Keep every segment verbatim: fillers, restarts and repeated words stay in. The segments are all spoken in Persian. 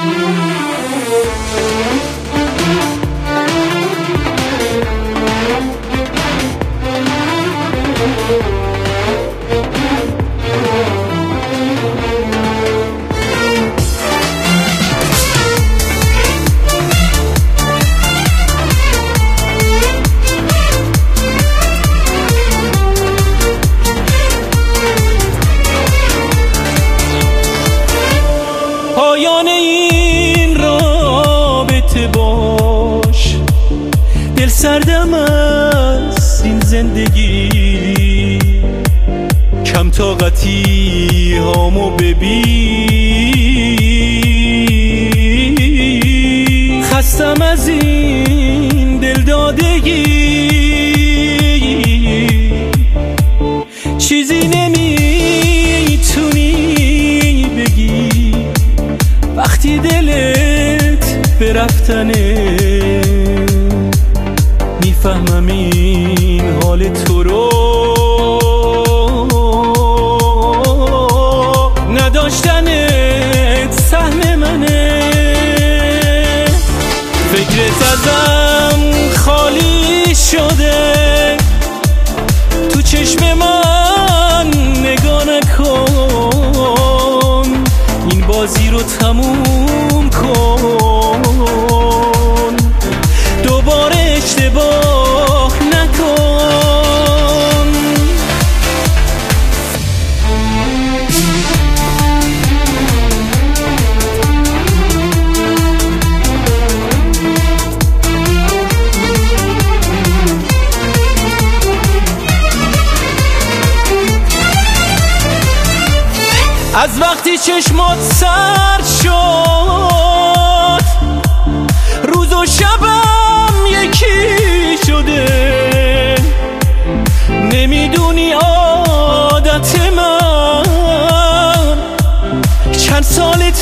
پایان این رابطه باش، دل سردم از این زندگی، کم طاقتی هامو ببین، خستم از این دل دادگی، چیزی نمیتونی بگی وقتی دلت به رفتنه، میفهمم این حال تو رو، نداشتنت سهم منه، فکرت ازم خالی شده، تو چشم من نگاه نکن، این بازی رو تموم کن، دوباره اشتباه نکن. از وقتی چشمات سرد شد، روز و شبم یکی شده، نمیدونی عادت من چند سال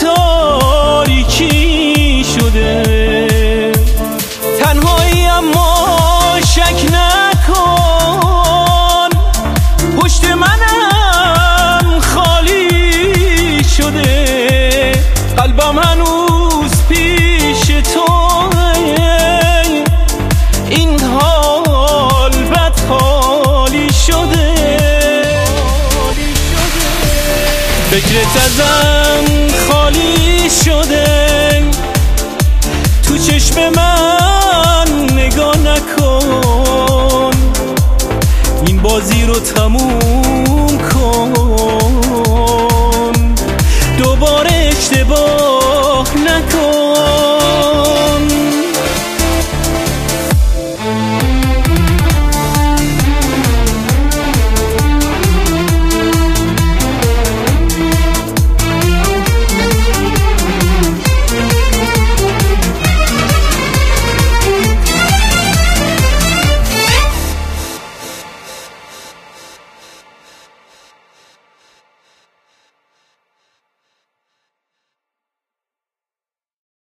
تاریکی شده، تنهایی اما شک نکن، پشت منم خالی شده، قلبم هنوز